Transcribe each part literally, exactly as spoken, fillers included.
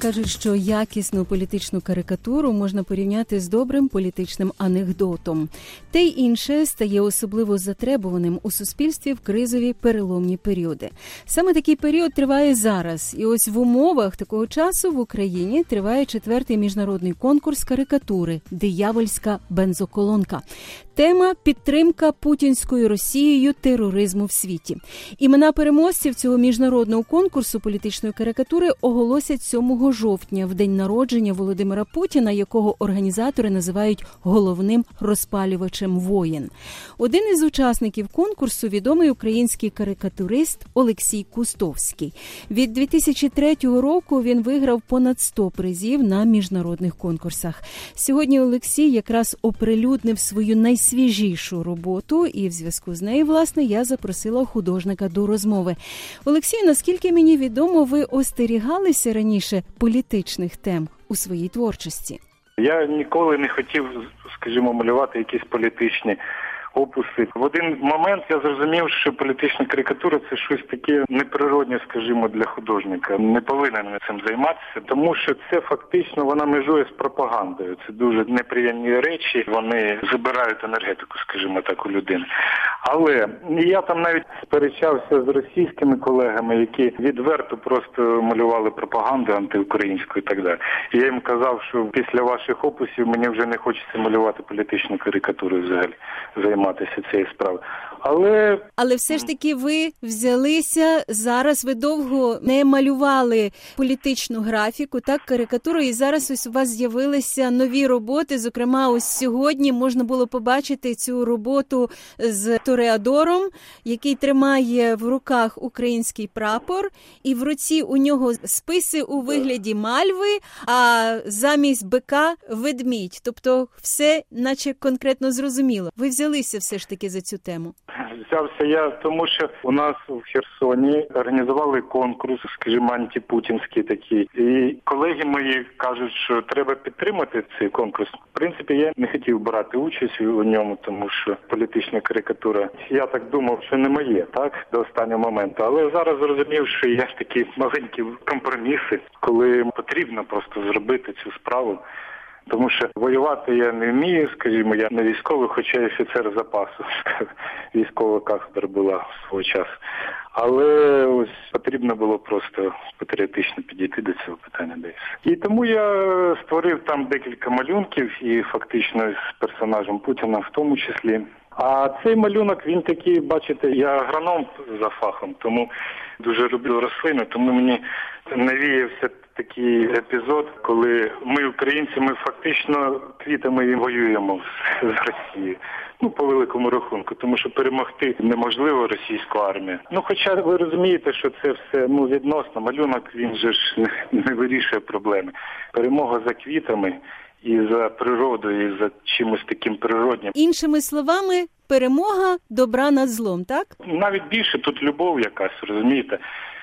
Кажуть, що якісну політичну карикатуру можна порівняти з добрим політичним анекдотом. Те й інше стає особливо затребуваним у суспільстві в кризові переломні періоди. Саме такий період триває зараз. І ось в умовах такого часу в Україні триває четвертий міжнародний конкурс карикатури «Диявольська бензоколонка». Тема – підтримка путінською Росією тероризму в світі. Імена переможців цього міжнародного конкурсу політичної карикатури оголосять сьомого жовтня, в день народження Володимира Путіна, якого організатори називають головним розпалювачем воєн. Один із учасників конкурсу – відомий український карикатурист Олексій Кустовський. Від дві тисячі третього року він виграв понад сто призів на міжнародних конкурсах. Сьогодні Олексій якраз оприлюднив свою найсвіжішу роботу, і в зв'язку з нею, власне, я запросила художника до розмови. Олексій, наскільки мені відомо, ви остерігалися раніше політичних тем у своїй творчості? Я ніколи не хотів, скажімо, малювати якісь політичні опуси. В один момент я зрозумів, що політична карикатура – це щось таке неприродне, скажімо, для художника. Не повинен цим займатися, тому що це фактично, вона межує з пропагандою. Це дуже неприємні речі, вони забирають енергетику, скажімо так, у людини. Але я там навіть сперечався з російськими колегами, які відверто просто малювали пропаганду антиукраїнську і так далі. І я їм казав, що після ваших опусів мені вже не хочеться малювати політичну карикатуру взагалі, займатися цією справою. Але... Але все ж таки ви взялися, зараз ви довго не малювали політичну графіку, так, карикатуру, і зараз ось у вас з'явилися нові роботи, зокрема, ось сьогодні можна було побачити цю роботу з Тореадором, який тримає в руках український прапор, і в руці у нього списи у вигляді мальви, а замість бика – ведмідь. Тобто все наче конкретно зрозуміло. Ви взялися все ж таки за цю тему? Взявся я, тому що у нас в Херсоні організували конкурс, скажімо, антипутінський такий. І колеги мої кажуть, що треба підтримати цей конкурс. В принципі, я не хотів брати участь у ньому, тому що політична карикатура, я так думав, що не моє, так, до останнього моменту. Але зараз зрозумів, що є такі маленькі компроміси, коли потрібно просто зробити цю справу. Тому що воювати я не вмію, скажімо, я не військовий, хоча я офіцер запасу. Військова кафедра була свого часу. Але ось потрібно було просто патріотично підійти до цього питання десь. І тому я створив там декілька малюнків, і фактично з персонажем Путіна в тому числі. А цей малюнок, він такий, бачите, я агроном за фахом, тому дуже люблю рослини, тому мені навіявся такий епізод, коли ми, українці, ми фактично квітами воюємо з Росією. Ну, по великому рахунку, тому що перемогти неможливо російську армію. Ну, хоча ви розумієте, що це все, ну, відносно. Малюнок, він же ж не, не вирішує проблеми. Перемога за квітами і за природою, і за чимось таким природнім. Іншими словами, перемога добра над злом, так? Навіть більше тут любов якась, розумієте.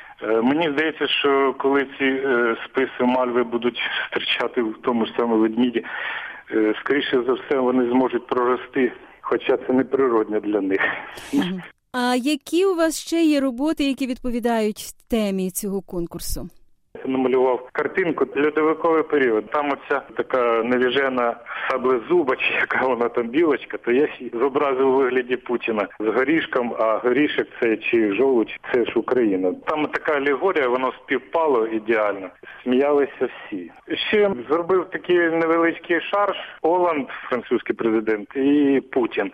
Мені здається, що коли ці е, списи мальви будуть зустрічати в тому ж самому ведміді, е, скоріше за все вони зможуть прорости, хоча це не природне для них. Угу. А які у вас ще є роботи, які відповідають темі цього конкурсу? Я намалював картинку «Льодовиковий період». Там оця така невіжена саблезуба, чи яка вона там білочка, то я зобразив у вигляді Путіна з горішком, а горішок це чи жолудь, це ж Україна. Там така алегорія, воно співпало ідеально. Сміялися всі. Ще зробив такий невеличкий шарж Оланд, французький президент, і Путін.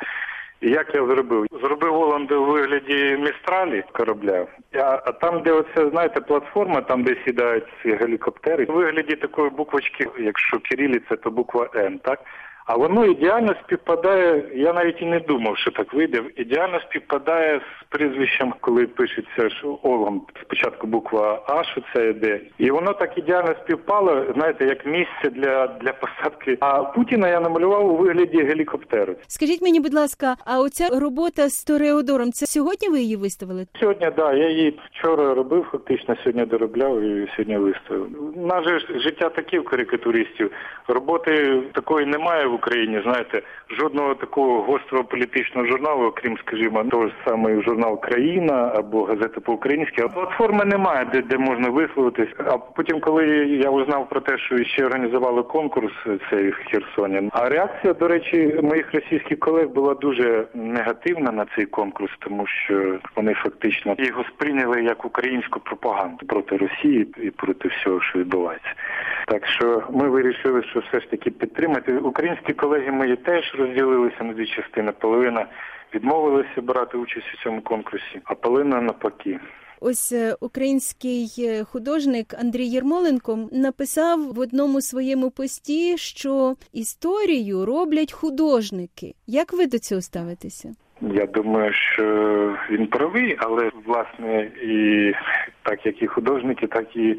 Як я зробив? Зробив Голланди у вигляді Містралі корабля, а, а там, де оце, знаєте, платформа, там, де сідають ці гелікоптери, у вигляді такої буквочки, якщо кирилиця, то буква Н, так? А воно ідеально співпадає, я навіть і не думав, що так вийде, ідеально співпадає з прізвищем, коли пишеться що Оланд. Спочатку буква А, що це йде. І воно так ідеально співпало, знаєте, як місце для, для посадки. А Путіна я намалював у вигляді гелікоптеру. Скажіть мені, будь ласка, а оця робота з Тореадором, це сьогодні ви її виставили? Сьогодні, так. Да, я її вчора робив, фактично сьогодні доробляв і сьогодні виставив. У нас же життя таке в карикатуристів. Роботи такої немає в Україні, знаєте, жодного такого гострого політичного журналу, окрім, скажімо, того ж самого журнал «Країна» або газета по-українськи, а платформи немає, де, де можна висловитись. А потім, коли я узнав про те, що ще організували конкурс цей в Херсоні, а реакція, до речі, моїх російських колег була дуже негативна на цей конкурс, тому що вони фактично його сприйняли як українську пропаганду проти Росії і проти всього, що відбувається. Так що ми вирішили, що все ж таки підтримати. Українські колеги мої теж розділилися на дві частини. Половина відмовилася брати участь у цьому конкурсі, а половина навпаки. Ось український художник Андрій Єрмоленко написав в одному своєму пості, що історію роблять художники. Як ви до цього ставитеся? Я думаю, що він правий, але, власне, і так як і художники, так і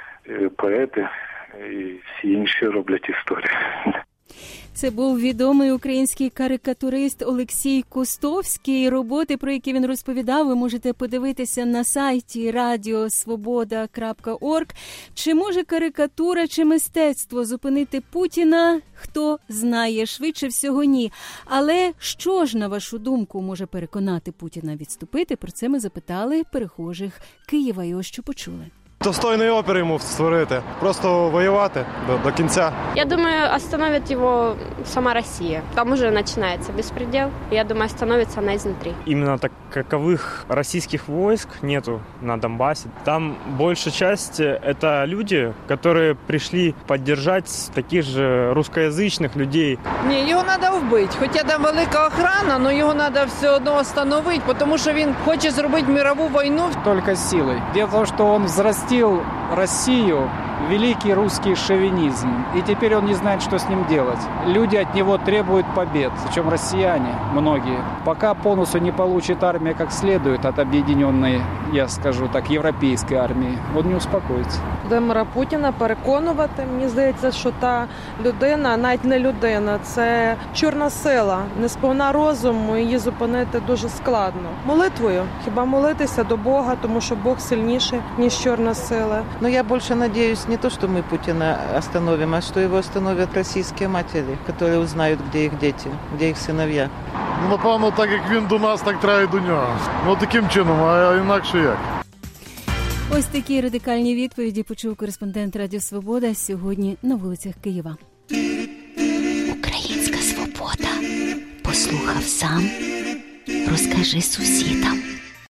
поети, і всі інші роблять історію. Це був відомий український карикатурист Олексій Кустовський. Роботи, про які він розповідав, ви можете подивитися на сайті радіо свобода крапка орг. Чи може карикатура чи мистецтво зупинити Путіна? Хто знає, швидше всього ні. Але що ж, на вашу думку, може переконати Путіна відступити? Про це ми запитали перехожих Києва. І ось що почули. Достойний опір йому створити, просто воювати до, до кінця. Я думаю, остановит его сама Россия. Там уже начинается беспредел. Я думаю, остановится она изнутри. Именно таковых российских войск нету на Донбассе. Там большая часть это люди, которые пришли поддержать таких же русскоязычных людей. Ні, його треба вбити. Хоча там велика охрана, але його треба все одно остановити, тому що він хоче зробити мирову війну. Только силой. Дело в том, что он взрастил Россию в великий русский шовинизм. И теперь он не знает, что с ним делать. Люди от него требуют побед, причем россияне, многие. Пока бонуса не получит армия как следует от объединенной, я скажу так, европейской армии, он не успокоится. Володимира Путіна переконувати, мені здається, що та людина, навіть не людина, це чорна сила, не сповна розуму, її зупинити дуже складно. Молитвою, хіба молитися до Бога, тому що Бог сильніший, ніж чорна сила. Но я больше надеюсь не то, что мы Путина остановим, а что его остановят российские матери, которые узнают, где их дети, где их сыновья. Ну, напевно, так як він до нас, так треба і до нього. Ну, таким чином, а інакше як. Ось такі радикальні відповіді почув кореспондент Радіо Свобода сьогодні на вулицях Києва. Українська свобода. Послухав сам, розкажи сусідам.